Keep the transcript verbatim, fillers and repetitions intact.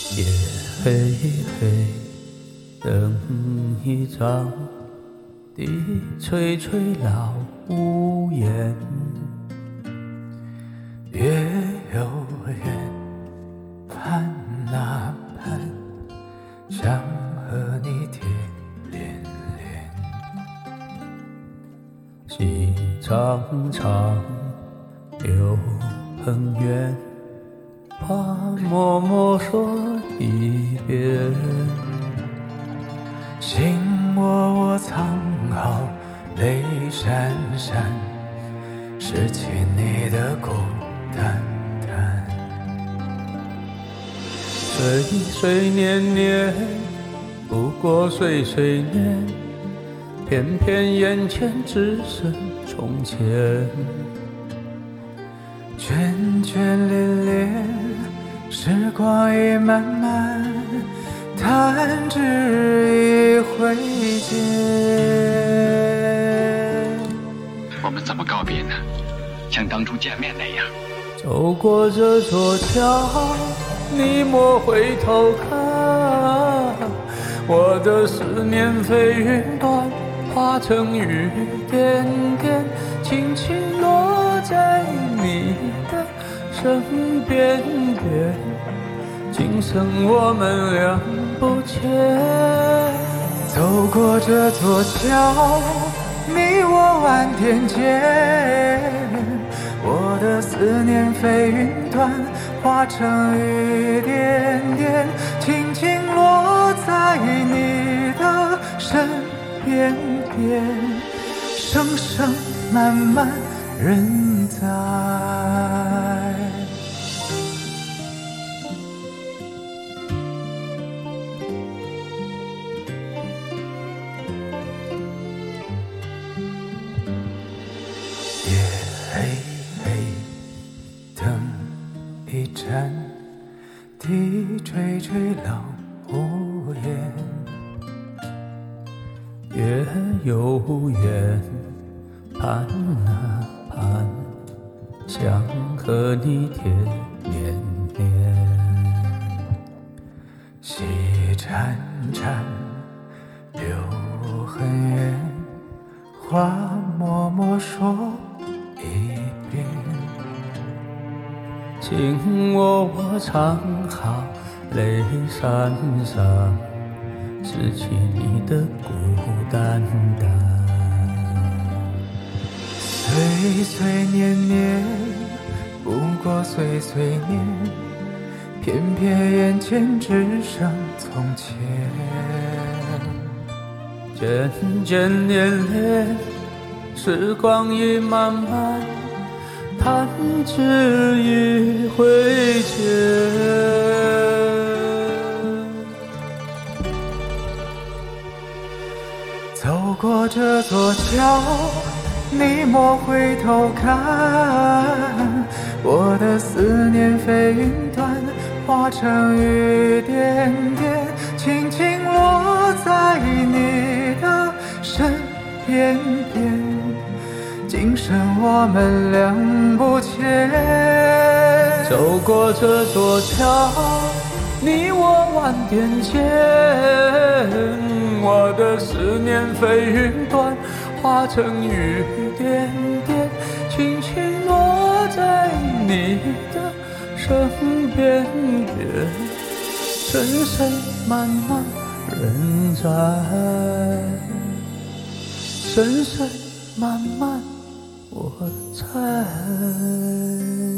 夜黑黑，灯一盏，地吹吹老屋檐。月又圆，盼啊盼，想和你贴连连。细长长，柳很远，话默默说一遍。心窝窝藏好，泪潸潸，拾起你的孤单单。岁岁年年，不过岁岁年，偏偏眼前只剩从前。眷眷恋恋，时光已漫漫，弹指一挥间。 我们怎么告别呢？像当初见面那样。 走过这座桥，你莫回头看，我的思念飞云端，化成雨点点，轻轻落在你的身边边。今生我们两不欠。走过这座桥，你我晚点见，我的思念飞云端，化成雨点点，轻轻落在你的身边边。声声慢慢人在。夜黑黑，灯一盏，地吹吹老屋檐。月又圆，盼啊盼，想和你贴连连。细潺潺，流很远，话默默说一遍。情窝窝藏好，泪潸潸，拾起你的孤单单。岁岁年年，不过岁岁年，偏偏眼前只剩从前。渐渐恋恋，时光已漫漫，弹指一挥间。走过这座桥，你莫回头看，我的思念飞云端，化成雨点点，轻轻落在你的身边边。今生我们两不欠。走过这座桥，你我晚点见，我的思念飞云端，化成雨点点，轻轻落在你的身边边。深深漫漫人在，深深漫漫我在。